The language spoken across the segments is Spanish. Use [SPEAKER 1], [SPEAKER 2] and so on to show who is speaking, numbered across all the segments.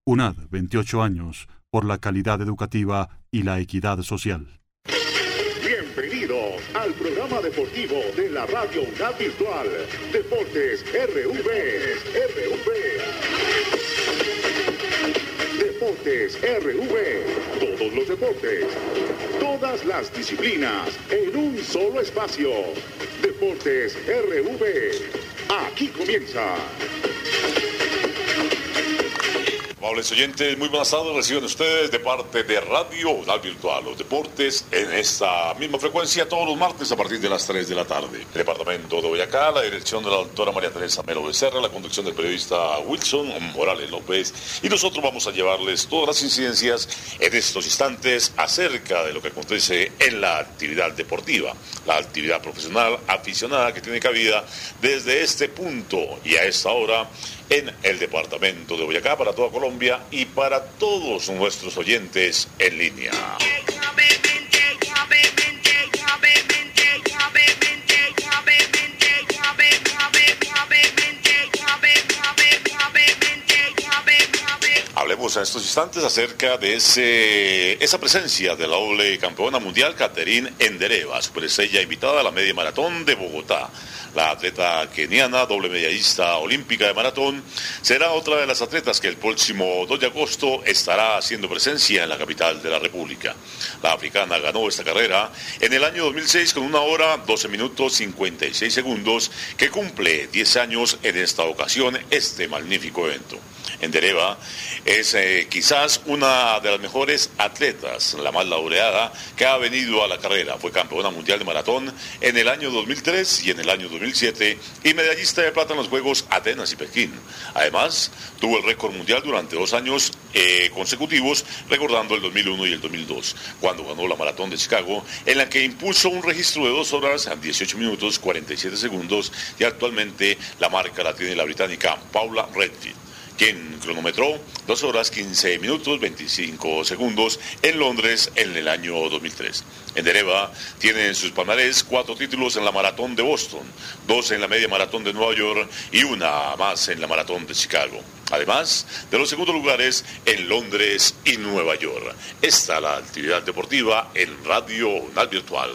[SPEAKER 1] UNAD, 28 años, por la calidad educativa y la equidad social.
[SPEAKER 2] Bienvenidos al programa deportivo de la Radio UNAD Virtual. Deportes RV. Deportes RV. Todos los deportes. Todas las disciplinas en un solo espacio. Deportes RV. Aquí comienza.
[SPEAKER 3] Amables oyentes, muy buenas tardes, reciben ustedes de parte de Radio UNAD Virtual los deportes en esta misma frecuencia todos los martes a partir de las 3 de la tarde. El departamento de Boyacá, la dirección de la doctora María Teresa Melo Becerra, la conducción del periodista Wilson Morales López, y nosotros vamos a llevarles todas las incidencias en estos instantes acerca de lo que acontece en la actividad deportiva, la actividad profesional aficionada que tiene cabida desde este punto y a esta hora en el departamento de Boyacá, para toda Colombia y para todos nuestros oyentes en línea. Hablemos en estos instantes acerca de esa presencia de la doble campeona mundial Catherine Endereva, superestrella invitada a la media maratón de Bogotá. La atleta keniana, doble medallista olímpica de maratón, será otra de las atletas que el próximo 2 de agosto estará haciendo presencia en la capital de la República. La africana ganó esta carrera en el año 2006 con 1 hora, 12 minutos, 56 segundos, que cumple 10 años en esta ocasión este magnífico evento. Endereva es quizás una de las mejores atletas, la más laureada, que ha venido a la carrera. Fue campeona mundial de maratón en el año 2003 y en el año 2007 y medallista de plata en los Juegos Atenas y Pekín. Además, tuvo el récord mundial durante 2 años consecutivos, recordando el 2001 y el 2002, cuando ganó la maratón de Chicago, en la que impuso un registro de 2 horas, 18 minutos, 47 segundos, y actualmente la marca la tiene la británica Paula Redfield, quien cronometró 2 horas 15 minutos 25 segundos en Londres en el año 2003. Endereva tiene en sus palmarés 4 títulos en la maratón de Boston, 2 en la media maratón de Nueva York y 1 más en la maratón de Chicago, además de los segundos lugares en Londres y Nueva York. Esta es la actividad deportiva en Radio UNAD Virtual.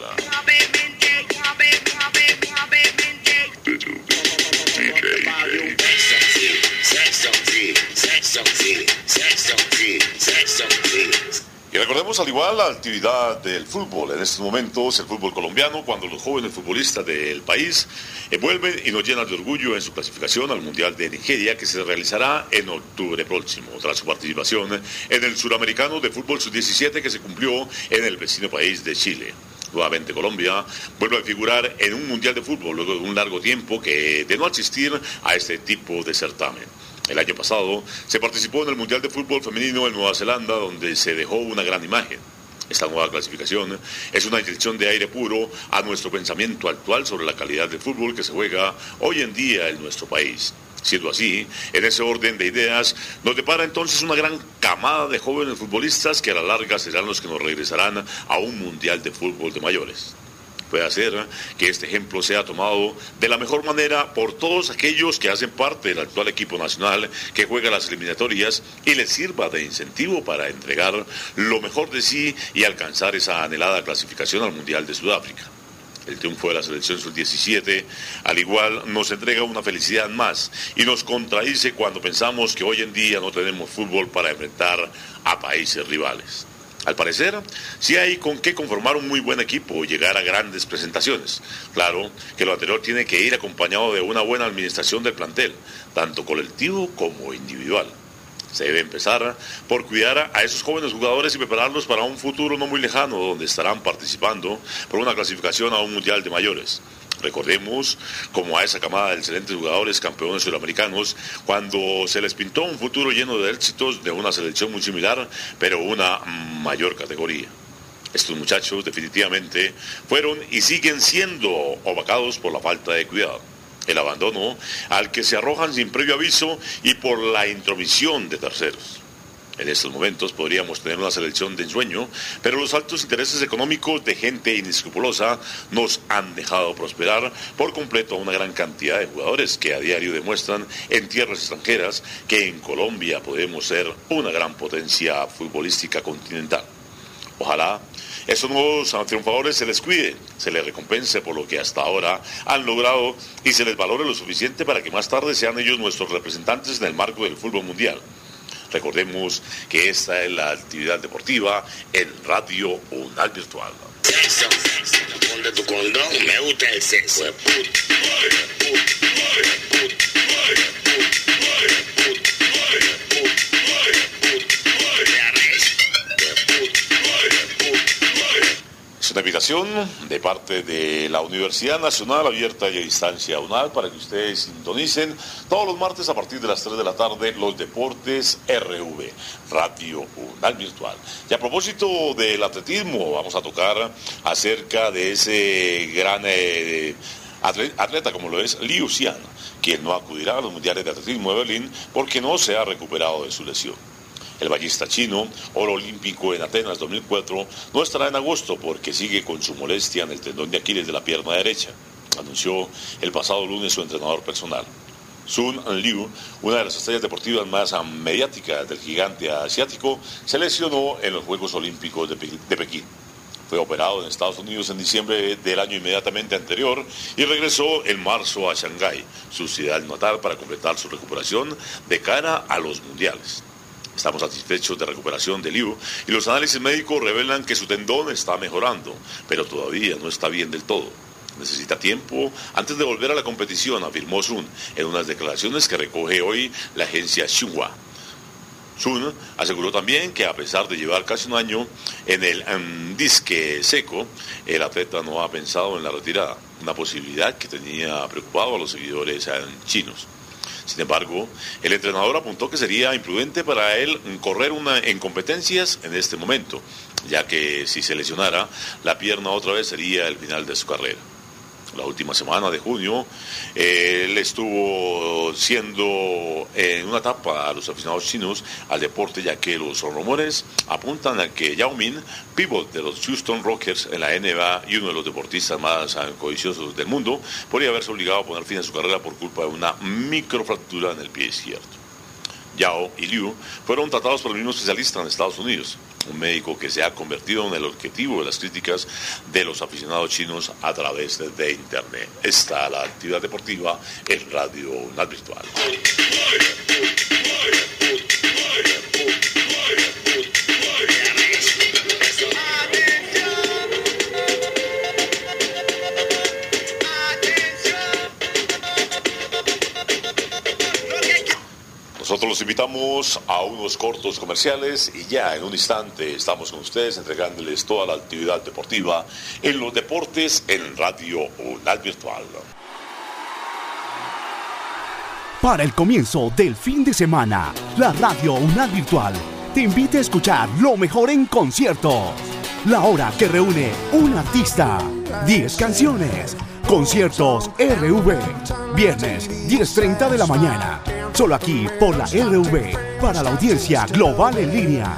[SPEAKER 3] Y recordemos al igual la actividad del fútbol. En estos momentos el fútbol colombiano, cuando los jóvenes futbolistas del país vuelven y nos llenan de orgullo en su clasificación al Mundial de Nigeria, que se realizará en octubre próximo, tras su participación en el Suramericano de Fútbol Sub-17 que se cumplió en el vecino país de Chile. Nuevamente Colombia vuelve a figurar en un Mundial de Fútbol luego de un largo tiempo de no asistir a este tipo de certamen. El año pasado se participó en el Mundial de Fútbol Femenino en Nueva Zelanda, donde se dejó una gran imagen. Esta nueva clasificación es una inyección de aire puro a nuestro pensamiento actual sobre la calidad del fútbol que se juega hoy en día en nuestro país. Siendo así, en ese orden de ideas, nos depara entonces una gran camada de jóvenes futbolistas que a la larga serán los que nos regresarán a un Mundial de Fútbol de mayores. Puede hacer que este ejemplo sea tomado de la mejor manera por todos aquellos que hacen parte del actual equipo nacional que juega las eliminatorias y les sirva de incentivo para entregar lo mejor de sí y alcanzar esa anhelada clasificación al Mundial de Sudáfrica. El triunfo de la selección sub-17, al igual, nos entrega una felicidad más y nos contradice cuando pensamos que hoy en día no tenemos fútbol para enfrentar a países rivales. Al parecer, sí hay con qué conformar un muy buen equipo y llegar a grandes presentaciones. Claro que lo anterior tiene que ir acompañado de una buena administración del plantel, tanto colectivo como individual. Se debe empezar por cuidar a esos jóvenes jugadores y prepararlos para un futuro no muy lejano, donde estarán participando por una clasificación a un Mundial de mayores. Recordemos como a esa camada de excelentes jugadores campeones suramericanos cuando se les pintó un futuro lleno de éxitos de una selección muy similar, pero una mayor categoría. Estos muchachos definitivamente fueron y siguen siendo opacados por la falta de cuidado, el abandono al que se arrojan sin previo aviso y por la intromisión de terceros. En estos momentos podríamos tener una selección de ensueño, pero los altos intereses económicos de gente inescrupulosa nos han dejado prosperar por completo a una gran cantidad de jugadores que a diario demuestran en tierras extranjeras que en Colombia podemos ser una gran potencia futbolística continental. Ojalá estos nuevos triunfadores se les cuide, se les recompense por lo que hasta ahora han logrado y se les valore lo suficiente para que más tarde sean ellos nuestros representantes en el marco del fútbol mundial. Recordemos que esta es la actividad deportiva en Radio UNAL Virtual.
[SPEAKER 4] Sexo, ponte tu condón, me gusta el sexo.
[SPEAKER 3] Es una invitación de parte de la Universidad Nacional Abierta y a Distancia UNAL para que ustedes sintonicen todos los martes a partir de las 3 de la tarde los deportes RV, Radio UNAL Virtual. Y a propósito del atletismo, vamos a tocar acerca de ese gran atleta como lo es Liu Xian, quien no acudirá a los mundiales de atletismo de Berlín porque no se ha recuperado de su lesión. El ballista chino, oro olímpico en Atenas 2004, no estará en agosto porque sigue con su molestia en el tendón de Aquiles de la pierna derecha, anunció el pasado lunes su entrenador personal. Sun Liu, una de las estrellas deportivas más mediáticas del gigante asiático, se lesionó en los Juegos Olímpicos de Pekín. Fue operado en Estados Unidos en diciembre del año inmediatamente anterior y regresó en marzo a Shanghái, su ciudad natal, para completar su recuperación de cara a los mundiales. Estamos satisfechos de la recuperación de Liu y los análisis médicos revelan que su tendón está mejorando, pero todavía no está bien del todo. Necesita tiempo antes de volver a la competición, afirmó Sun en unas declaraciones que recoge hoy la agencia Xinhua. Sun aseguró también que a pesar de llevar casi un año en el disque seco, el atleta no ha pensado en la retirada, una posibilidad que tenía preocupado a los seguidores chinos. Sin embargo, el entrenador apuntó que sería imprudente para él correr en competencias en este momento, ya que si se lesionara, la pierna otra vez sería el final de su carrera. La última semana de junio, él estuvo siendo en una etapa a los aficionados chinos al deporte, ya que los rumores apuntan a que Yao Ming, pívot de los Houston Rockets en la NBA y uno de los deportistas más codiciosos del mundo, podría haberse obligado a poner fin a su carrera por culpa de una microfractura en el pie izquierdo. Yao y Liu fueron tratados por el mismo especialista en Estados Unidos, un médico que se ha convertido en el objetivo de las críticas de los aficionados chinos a través de Internet. Está la actividad deportiva en Radio UNAL Virtual. Nosotros los invitamos a unos cortos comerciales y ya en un instante estamos con ustedes entregándoles toda la actividad deportiva en los deportes en Radio UNAL Virtual.
[SPEAKER 5] Para el comienzo del fin de semana, la Radio UNAL Virtual te invita a escuchar lo mejor en conciertos. La hora que reúne un artista, 10 canciones, conciertos RV, viernes 10:30 de la mañana. Solo aquí por la RV, para la audiencia global en línea.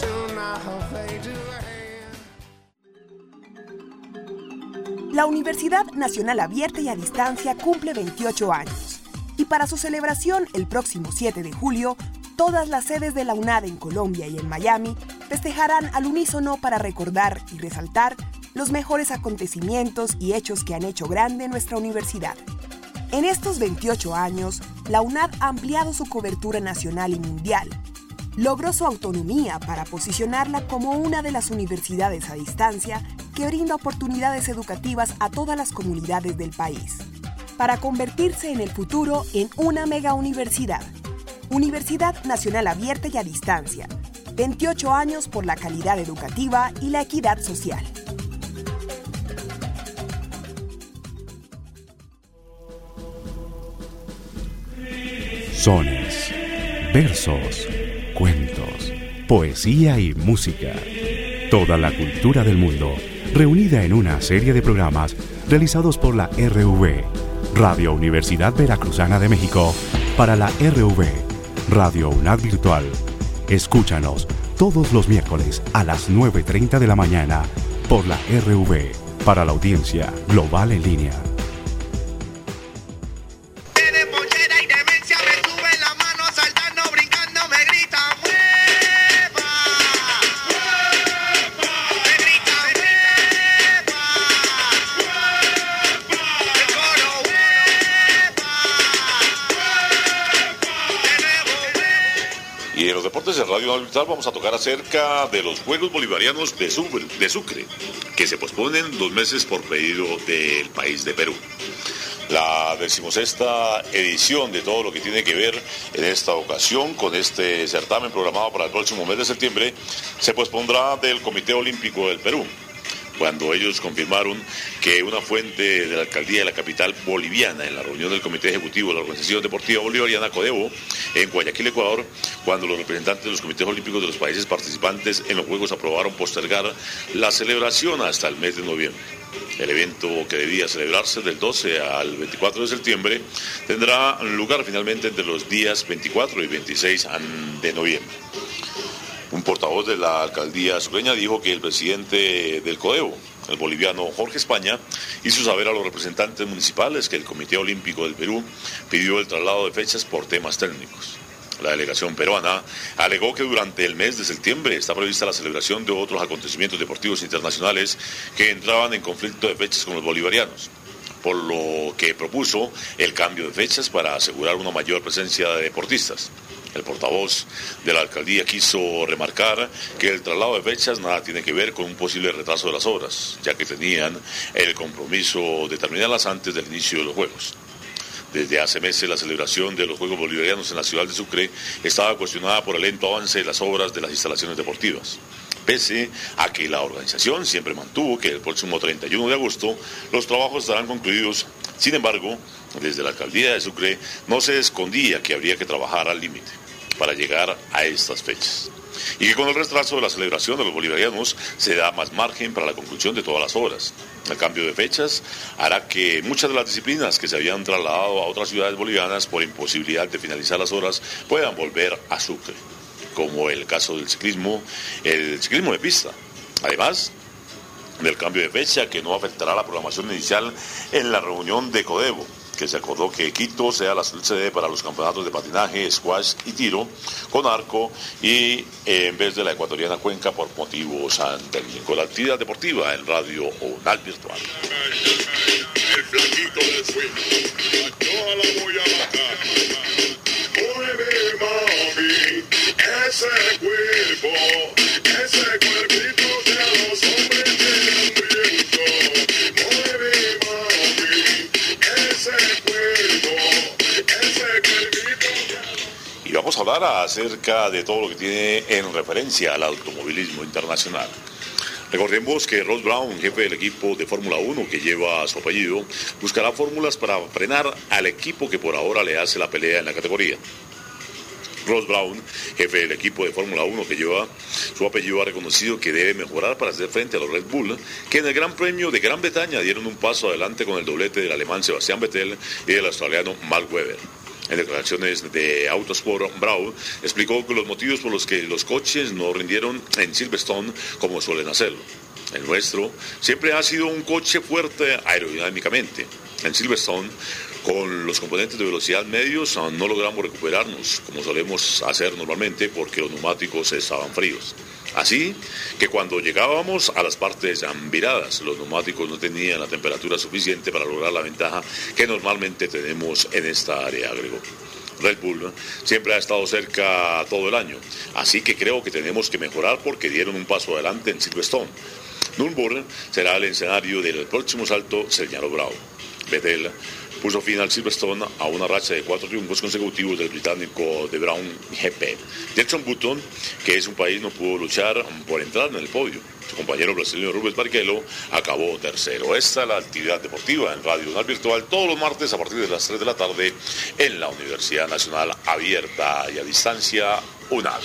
[SPEAKER 6] La Universidad Nacional Abierta y a Distancia cumple 28 años. Y para su celebración, el próximo 7 de julio, todas las sedes de la UNAD en Colombia y en Miami festejarán al unísono para recordar y resaltar los mejores acontecimientos y hechos que han hecho grande nuestra universidad. En estos 28 años, la UNAD ha ampliado su cobertura nacional y mundial. Logró su autonomía para posicionarla como una de las universidades a distancia que brinda oportunidades educativas a todas las comunidades del país, para convertirse en el futuro en una mega universidad. Universidad Nacional Abierta y a Distancia. 28 años por la calidad educativa y la equidad social.
[SPEAKER 5] Sones, versos, cuentos, poesía y música. Toda la cultura del mundo reunida en una serie de programas realizados por la RV, Radio Universidad Veracruzana de México, para la RV, Radio UNAL Virtual, Escúchanos todos los miércoles a las 9:30 de la mañana por la RV para la audiencia global en línea.
[SPEAKER 3] Y en los deportes de Radio Nacional vamos a tocar acerca de los Juegos Bolivarianos de Sucre, que se posponen 2 meses por pedido del país de Perú. La 16ª edición de todo lo que tiene que ver en esta ocasión con este certamen programado para el próximo mes de septiembre se pospondrá del Comité Olímpico del Perú, cuando ellos confirmaron que una fuente de la alcaldía de la capital boliviana en la reunión del Comité Ejecutivo de la Organización Deportiva Bolivariana, CODEBO, en Guayaquil, Ecuador, cuando los representantes de los comités olímpicos de los países participantes en los Juegos aprobaron postergar la celebración hasta el mes de noviembre. El evento, que debía celebrarse del 12 al 24 de septiembre, tendrá lugar finalmente entre los días 24 y 26 de noviembre. Un portavoz de la alcaldía sucreña dijo que el presidente del CODEBO, el boliviano Jorge España, hizo saber a los representantes municipales que el Comité Olímpico del Perú pidió el traslado de fechas por temas técnicos. La delegación peruana alegó que durante el mes de septiembre está prevista la celebración de otros acontecimientos deportivos internacionales que entraban en conflicto de fechas con los bolivarianos, por lo que propuso el cambio de fechas para asegurar una mayor presencia de deportistas. El portavoz de la alcaldía quiso remarcar que el traslado de fechas nada tiene que ver con un posible retraso de las obras, ya que tenían el compromiso de terminarlas antes del inicio de los Juegos. Desde hace meses la celebración de los Juegos Bolivarianos en la ciudad de Sucre estaba cuestionada por el lento avance de las obras de las instalaciones deportivas, pese a que la organización siempre mantuvo que el próximo 31 de agosto los trabajos estarán concluidos. Sin embargo, desde la alcaldía de Sucre no se escondía que habría que trabajar al límite para llegar a estas fechas, y que con el retraso de la celebración de los bolivarianos se da más margen para la conclusión de todas las obras. El cambio de fechas hará que muchas de las disciplinas que se habían trasladado a otras ciudades bolivianas por imposibilidad de finalizar las obras puedan volver a Sucre, como el caso del ciclismo, el ciclismo de pista. Además del cambio de fecha, que no afectará la programación inicial en la reunión de CODEBO, que se acordó que Quito sea la sede para los campeonatos de patinaje, squash y tiro con arco, y en vez de la ecuatoriana Cuenca por motivos anteriores. Con la actividad deportiva en Radio UNAL Virtual.
[SPEAKER 2] El flaquito del swing, yo la voy a matar. Mueve, mami, ese cuerpito que a los hombres tienen hambriento. Mueve, mami, ese cuerpito
[SPEAKER 3] Y vamos a hablar acerca de todo lo que tiene en referencia al automovilismo internacional. Recordemos que Ross Brawn, jefe del equipo de Fórmula 1 que lleva su apellido, buscará fórmulas para frenar al equipo que por ahora le hace la pelea en la categoría. Ross Brawn, jefe del equipo de Fórmula 1 que lleva su apellido, ha reconocido que debe mejorar para hacer frente a los Red Bull, que en el Gran Premio de Gran Bretaña dieron un paso adelante con el doblete del alemán Sebastian Vettel y del australiano Mark Webber. En declaraciones de Autosport, Brawn explicó que los motivos por los que los coches no rindieron en Silverstone como suelen hacerlo. El nuestro siempre ha sido un coche fuerte aerodinámicamente. En Silverstone, con los componentes de velocidad medios, no logramos recuperarnos como solemos hacer normalmente porque los neumáticos estaban fríos. Así que cuando llegábamos a las partes viradas, los neumáticos no tenían la temperatura suficiente para lograr la ventaja que normalmente tenemos en esta área, agregó. Red Bull siempre ha estado cerca todo el año, así que creo que tenemos que mejorar porque dieron un paso adelante en Silverstone. Nürburgring será el escenario del próximo salto, señaló Brawn. Vettel puso fin al Silverstone a una racha de 4 triunfos consecutivos del británico de Brown GP. Jenson Button, que es un país, no pudo luchar por entrar en el podio. Su compañero brasileño Rubens Barrichello acabó tercero. Esta es la actividad deportiva en Radio UNAL Virtual todos los martes a partir de las 3 de la tarde en la Universidad Nacional Abierta y a Distancia UNAL.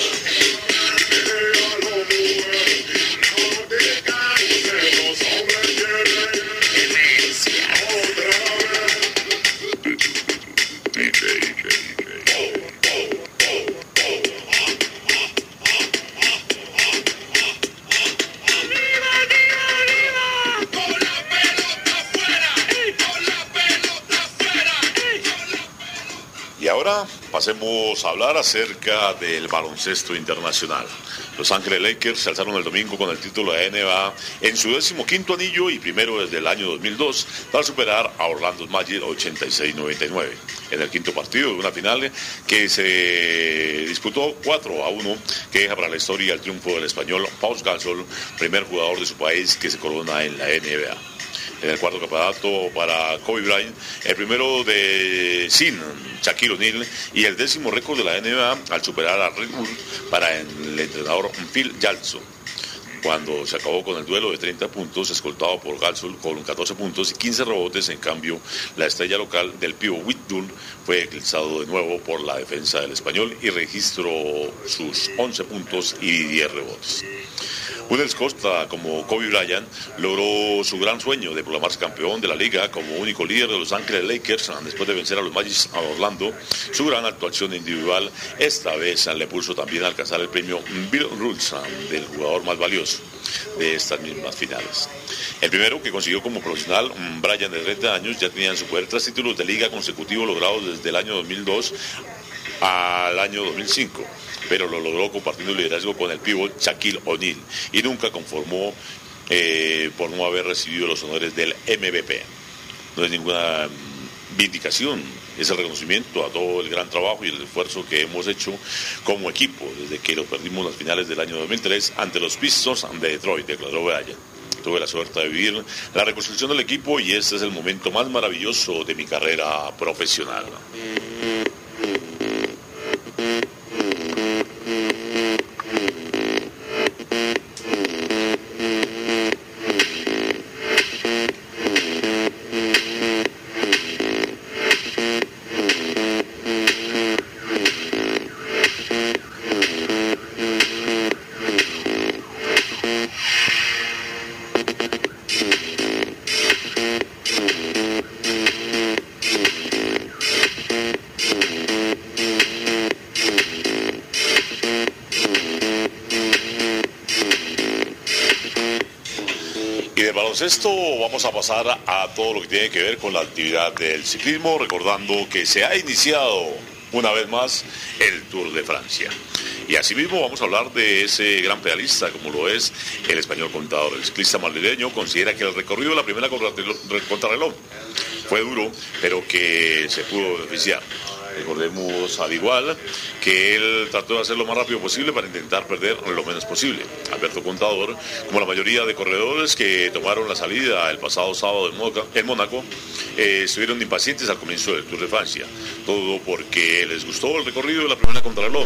[SPEAKER 3] ahora pasemos a hablar acerca del baloncesto internacional. Los Ángeles Lakers se alzaron el domingo con el título de NBA en su 15º anillo y primero desde el año 2002 para superar a Orlando Magic 86-99 en el quinto partido de una final que se disputó 4-1, que deja para la historia el triunfo del español Pau Gasol, primer jugador de su país que se corona en la NBA. En el cuarto campeonato para Kobe Bryant, el primero sin Shaquille O'Neal y el 10º récord de la NBA al superar a Red Bull para el entrenador Phil Jackson. Cuando se acabó con el duelo de 30 puntos, escoltado por Gasol con 14 puntos y 15 rebotes, en cambio, la estrella local del pívot Whitburn fue eclipsado de nuevo por la defensa del español y registró sus 11 puntos y 10 rebotes. Un excosta como Kobe Bryant logró su gran sueño de proclamarse campeón de la liga como único líder de Los Ángeles Lakers después de vencer a los Magic a Orlando. Su gran actuación individual esta vez le puso también a alcanzar el premio Bill Rules del jugador más valioso de estas mismas finales. El primero que consiguió como profesional, Bryant, de 30 años, ya tenía en su poder 3 títulos de liga consecutivos logrados desde el año 2002 al año 2005, pero lo logró compartiendo el liderazgo con el pívot Shaquille O'Neal y nunca conformó por no haber recibido los honores del MVP. No es ninguna vindicación, es el reconocimiento a todo el gran trabajo y el esfuerzo que hemos hecho como equipo desde que lo perdimos en las finales del año 2003 ante los Pistons de Detroit, declaró Bryant. Tuve la suerte de vivir la reconstrucción del equipo y este es el momento más maravilloso de mi carrera profesional. Esto vamos a pasar a todo lo que tiene que ver con la actividad del ciclismo, recordando que se ha iniciado una vez más el Tour de Francia. Y asimismo vamos a hablar de ese gran pedalista como lo es el español Contador. El ciclista madrileño considera que el recorrido de la primera contrarreloj fue duro, pero que se pudo beneficiar. Recordemos al igual que él trató de hacer lo más rápido posible para intentar perder lo menos posible. Alberto Contador, como la mayoría de corredores que tomaron la salida el pasado sábado en Mónaco, estuvieron impacientes al comienzo del Tour de Francia. Todo porque les gustó el recorrido de la primera contrarreloj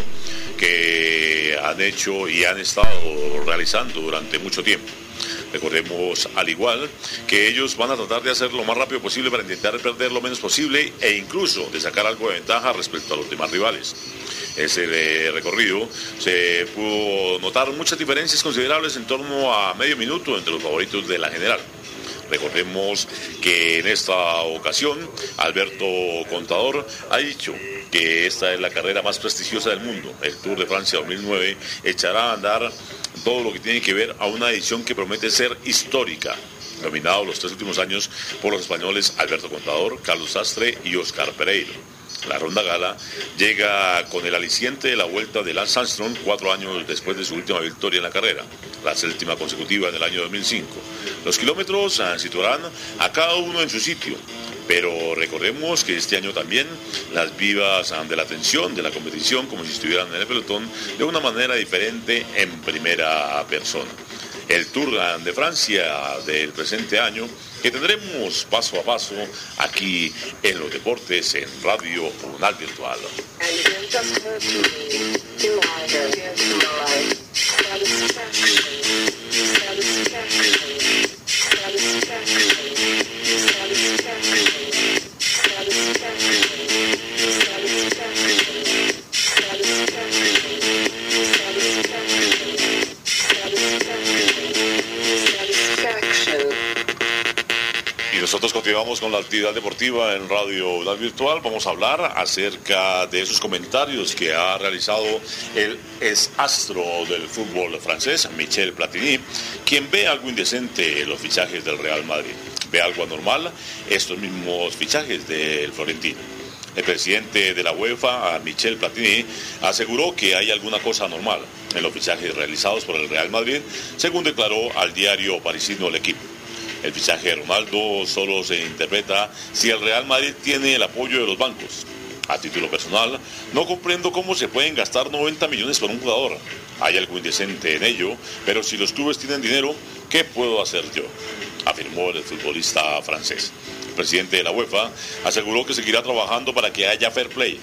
[SPEAKER 3] que han hecho y han estado realizando durante mucho tiempo. Recordemos al igual que ellos van a tratar de hacer lo más rápido posible para intentar perder lo menos posible e incluso de sacar algo de ventaja respecto a los demás rivales. Ese recorrido se pudo notar muchas diferencias considerables en torno a medio minuto entre los favoritos de la general. Recordemos que en esta ocasión Alberto Contador ha dicho que esta es la carrera más prestigiosa del mundo. El Tour de Francia 2009 echará a andar todo lo que tiene que ver a una edición que promete ser histórica, dominado los 3 últimos años por los españoles Alberto Contador, Carlos Sastre y Óscar Pereiro. La ronda gala llega con el aliciente de la vuelta de Lance Armstrong 4 años después de su última victoria en la carrera, la 7ª consecutiva en el año 2005. Los kilómetros situarán a cada uno en su sitio, pero recordemos que este año también las vivas de la atención de la competición como si estuvieran en el pelotón de una manera diferente en primera persona. El Tour de Francia del presente año que tendremos paso a paso aquí en los deportes en Radio UNAL Virtual. Nosotros continuamos con la actividad deportiva en Radio UNAL Virtual. Vamos a hablar acerca de esos comentarios que ha realizado el exastro del fútbol francés, Michel Platini, quien ve algo indecente en los fichajes del Real Madrid. Ve algo anormal estos mismos fichajes del Florentino. El presidente de la UEFA, Michel Platini, aseguró que hay alguna cosa anormal en los fichajes realizados por el Real Madrid, según declaró al diario parisino El Equipo. El fichaje de Ronaldo solo se interpreta si el Real Madrid tiene el apoyo de los bancos. A título personal, no comprendo cómo se pueden gastar 90 millones por un jugador. Hay algo indecente en ello, pero si los clubes tienen dinero, ¿qué puedo hacer yo?, afirmó el futbolista francés. El presidente de la UEFA aseguró que seguirá trabajando para que haya fair play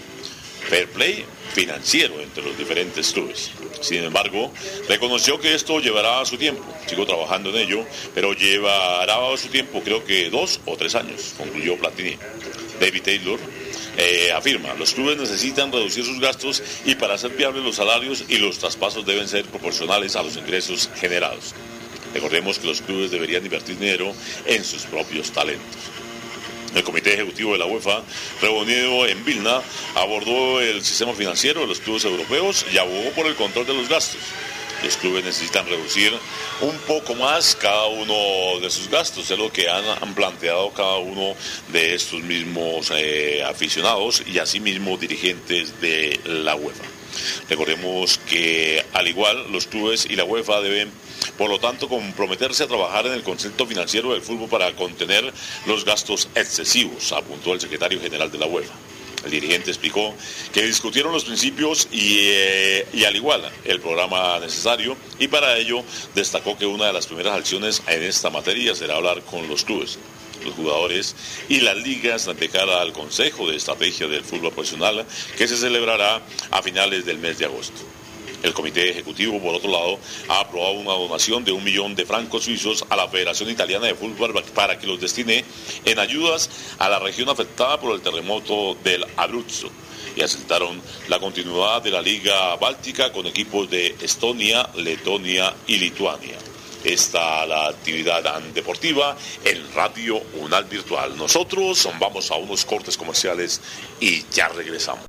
[SPEAKER 3] financiero entre los diferentes clubes. Sin embargo, reconoció que esto llevará su tiempo. Sigo trabajando en ello, pero llevará su tiempo, creo que 2 o 3 años, concluyó Platini. David Taylor afirma, los clubes necesitan reducir sus gastos y para hacer viables los salarios y los traspasos deben ser proporcionales a los ingresos generados. Recordemos que los clubes deberían invertir dinero en sus propios talentos. El Comité Ejecutivo de la UEFA, reunido en Vilna, abordó el sistema financiero de los clubes europeos y abogó por el control de los gastos. Los clubes necesitan reducir un poco más cada uno de sus gastos, es lo que han planteado cada uno de estos mismos aficionados y asimismo dirigentes de la UEFA. Recordemos que al igual los clubes y la UEFA deben, por lo tanto, comprometerse a trabajar en el concepto financiero del fútbol para contener los gastos excesivos, apuntó el secretario general de la UEFA. El dirigente explicó que discutieron los principios y al igual el programa necesario, y para ello destacó que una de las primeras acciones en esta materia será hablar con los clubes, los jugadores y las ligas de cara al Consejo de Estrategia del Fútbol Profesional que se celebrará a finales del mes de agosto. El Comité Ejecutivo, por otro lado, ha aprobado una donación de 1 millón de francos suizos a la Federación Italiana de Fútbol para que los destine en ayudas a la región afectada por el terremoto del Abruzzo, y aceptaron la continuidad de la Liga Báltica con equipos de Estonia, Letonia y Lituania. Esta la actividad deportiva en Radio UNAL Virtual. Nosotros vamos a unos cortes comerciales y ya regresamos.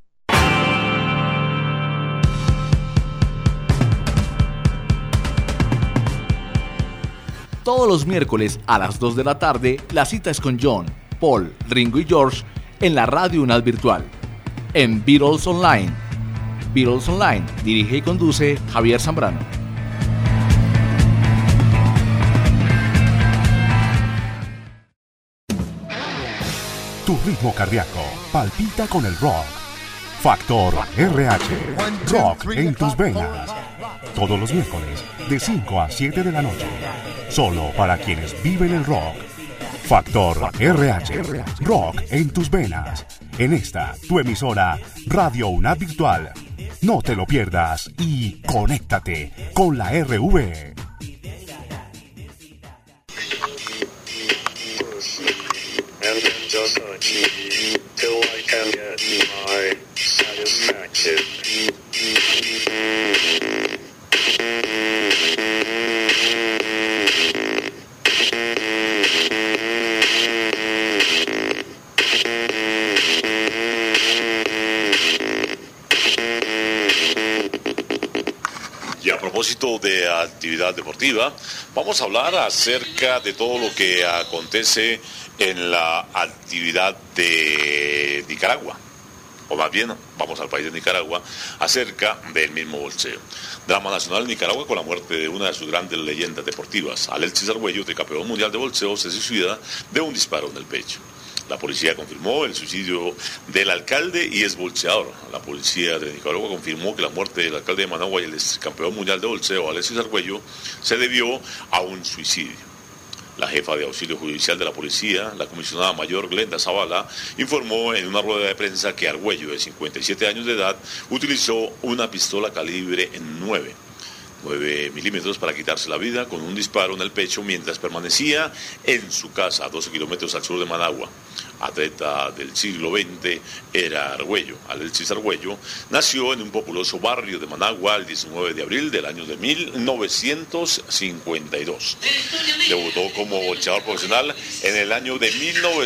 [SPEAKER 5] Todos los miércoles a las 2 de la tarde, la cita es con John, Paul, Ringo y George en la Radio UNAL Virtual. En Beatles Online. Beatles Online, dirige y conduce Javier Zambrano.
[SPEAKER 7] Tu ritmo cardíaco palpita con el rock. Factor RH. Rock en tus venas. Todos los miércoles de 5 a 7 de la noche. Solo para quienes viven el rock. Factor RH. Rock en tus venas. En esta, tu emisora Radio UNAL Virtual. No te lo pierdas y conéctate con la RV.
[SPEAKER 8] And then just touch me till I can get my satisfaction.
[SPEAKER 3] Y a propósito de actividad deportiva, vamos a hablar acerca de todo lo que acontece en la actividad de Nicaragua, o más bien vamos al país de Nicaragua, acerca del mismo bolseo. Drama nacional en Nicaragua con la muerte de una de sus grandes leyendas deportivas. Alexis Arguello, tricampeón mundial de bolseo, se suicida de un disparo en el pecho. La policía confirmó el suicidio del alcalde y exbolseador. La policía de Nicaragua confirmó que la muerte del alcalde de Managua y el campeón mundial de bolseo, Alexis Arguello, se debió a un suicidio. La jefa de auxilio judicial de la policía, la comisionada mayor Glenda Zavala, informó en una rueda de prensa que Arguello, de 57 años de edad, utilizó una pistola calibre 9 milímetros para quitarse la vida con un disparo en el pecho mientras permanecía en su casa a 12 kilómetros al sur de Managua. Atleta del siglo XX era Arguello. Alexis Arguello nació en un populoso barrio de Managua el 19 de abril del año de 1952. Debutó como bolseador profesional en el año de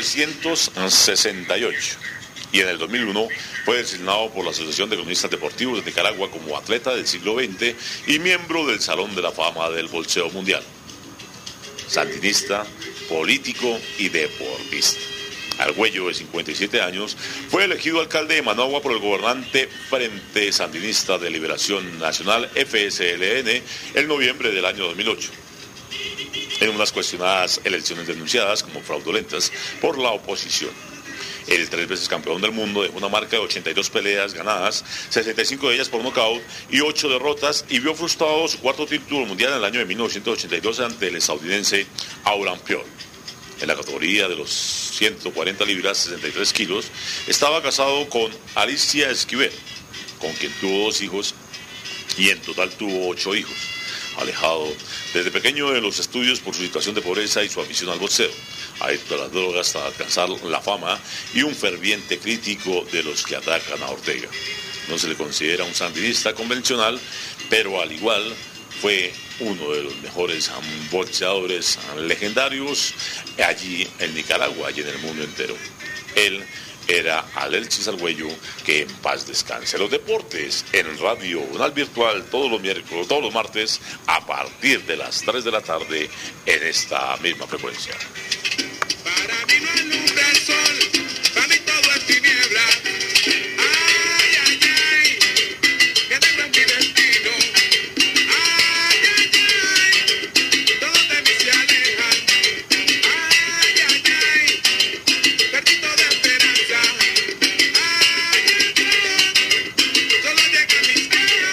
[SPEAKER 3] 1968. Y en el 2001 fue designado por la Asociación de Cronistas Deportivos de Nicaragua como atleta del siglo XX y miembro del Salón de la Fama del Bolseo Mundial. Sandinista, político y deportista. Argüello, de 57 años, fue elegido alcalde de Managua por el gobernante Frente Sandinista de Liberación Nacional, FSLN, en noviembre del año 2008. En unas cuestionadas elecciones denunciadas como fraudulentas por la oposición. El 3 veces campeón del mundo dejó una marca de 82 peleas ganadas, 65 de ellas por nocaut y 8 derrotas, y vio frustrado su cuarto título mundial en el año de 1982 ante el estadounidense Auran Piol. En la categoría de los 140 libras, 63 kilos, estaba casado con Alicia Esquivel, con quien tuvo 2 hijos y en total tuvo 8 hijos. Alejado desde pequeño de los estudios por su situación de pobreza y su afición al boxeo, adicto a las drogas hasta alcanzar la fama y un ferviente crítico de los que atacan a Ortega. No se le considera un sandinista convencional, pero al igual fue uno de los mejores boxeadores legendarios allí en Nicaragua y en el mundo entero. Él era Alexis Argüello, que en paz descanse. Los deportes en Radio Unal Virtual todos los martes a partir de las 3 de la tarde en esta misma frecuencia.
[SPEAKER 9] Para mí no alumbra el sol, para mí todo es tiniebla. Ay, ay, ay, que tengo en mi destino. Ay, ay, ay, todos de mí se alejan. Ay, ay, ay, perdí toda esperanza. Ay, ay, ay, solo llega mis días.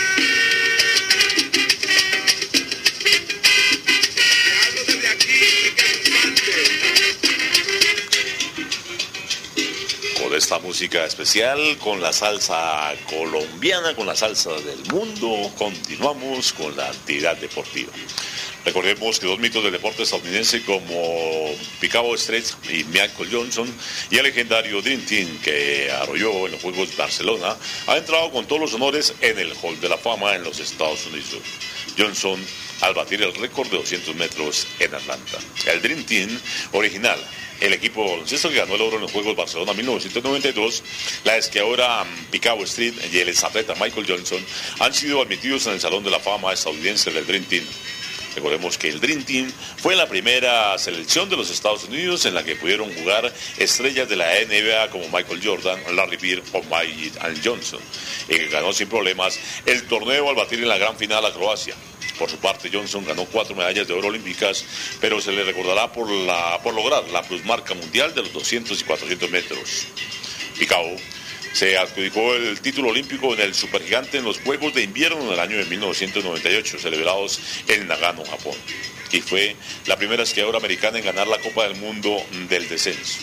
[SPEAKER 9] Te hablo desde aquí, que
[SPEAKER 3] Con esta música especial, con la salsa colombiana, con la salsa del mundo, continuamos con la actividad deportiva. Recordemos que 2 mitos del deporte estadounidense como Picabo Street y Michael Johnson y el legendario Dream Team que arrolló en los Juegos de Barcelona ha entrado con todos los honores en el Hall de la Fama en los Estados Unidos. Johnson al batir el récord de 200 metros en Atlanta. El Dream Team original, el equipo baloncesto que ganó el oro en los Juegos Barcelona 1992, la esquiadora Picabo Street y el exatleta Michael Johnson han sido admitidos en el Salón de la Fama estadounidense del Dream Team. Recordemos que el Dream Team fue la primera selección de los Estados Unidos en la que pudieron jugar estrellas de la NBA como Michael Jordan, Larry Bird o Magic Johnson, y que ganó sin problemas el torneo al batir en la gran final a Croacia. Por su parte, Johnson ganó 4 medallas de oro olímpicas, pero se le recordará por lograr la plusmarca mundial de los 200 y 400 metros. Picao se adjudicó el título olímpico en el supergigante en los Juegos de Invierno del año de 1998, celebrados en Nagano, Japón. Y fue la primera esquiadora americana en ganar la Copa del Mundo del descenso.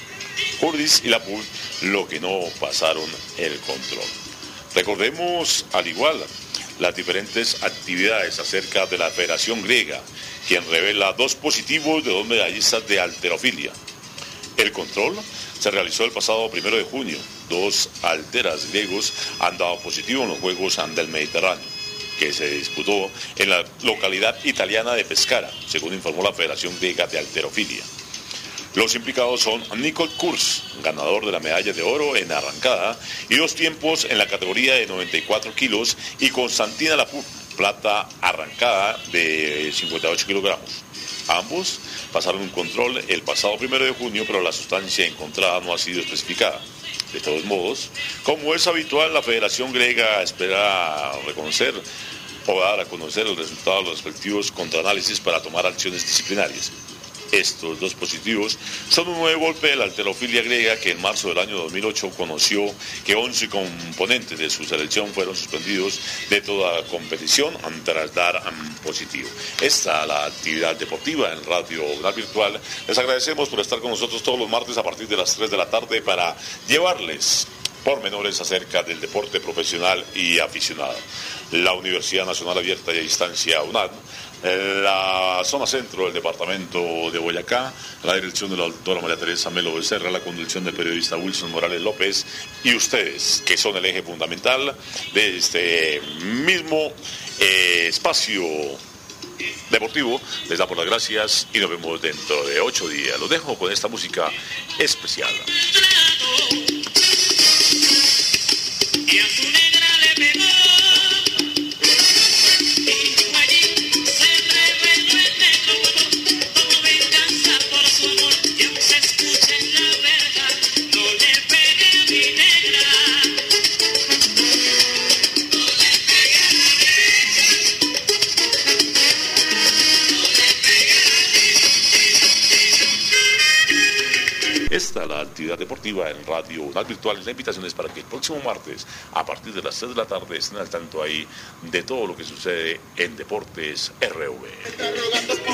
[SPEAKER 3] Curtis y Lapoule lo que no pasaron el control. Recordemos, al igual, las diferentes actividades acerca de la Federación Griega, quien revela 2 positivos de 2 medallistas de halterofilia. El control se realizó el pasado 1 de junio. 2 halteras griegos han dado positivo en los Juegos del Mediterráneo, que se disputó en la localidad italiana de Pescara, según informó la Federación Griega de Halterofilia. Los implicados son Nicole Kurs, ganador de la medalla de oro en arrancada, y 2 tiempos en la categoría de 94 kilos, y Constantina Lapoule, plata arrancada de 58 kilogramos. Ambos pasaron un control el pasado 1 de junio, pero la sustancia encontrada no ha sido especificada. De todos modos, como es habitual, la Federación Griega espera reconocer o dar a conocer el resultado de los respectivos contraanálisis para tomar acciones disciplinarias. Estos 2 positivos son un nuevo golpe de la halterofilia griega, que en marzo del año 2008 conoció que 11 componentes de su selección fueron suspendidos de toda competición tras dar positivo. Esta es la actividad deportiva en Radio Unal Virtual. Les agradecemos por estar con nosotros todos los martes a partir de las 3 de la tarde para llevarles pormenores acerca del deporte profesional y aficionado. La Universidad Nacional Abierta y a Distancia UNAD, la zona centro del departamento de Boyacá, la dirección de la doctora María Teresa Melo Becerra, la conducción del periodista Wilson Morales López, y ustedes, que son el eje fundamental de este mismo espacio deportivo, les damos las gracias y nos vemos dentro de 8 días. Los dejo con esta música especial.
[SPEAKER 9] Y a su negra le pegó. Como venganza por su amor, y aún se escucha en la
[SPEAKER 3] esta la actividad deportiva en Radio UNAL Virtual. La invitación es para que el próximo martes, a partir de las 3 de la tarde, estén al tanto ahí de todo lo que sucede en Deportes RV.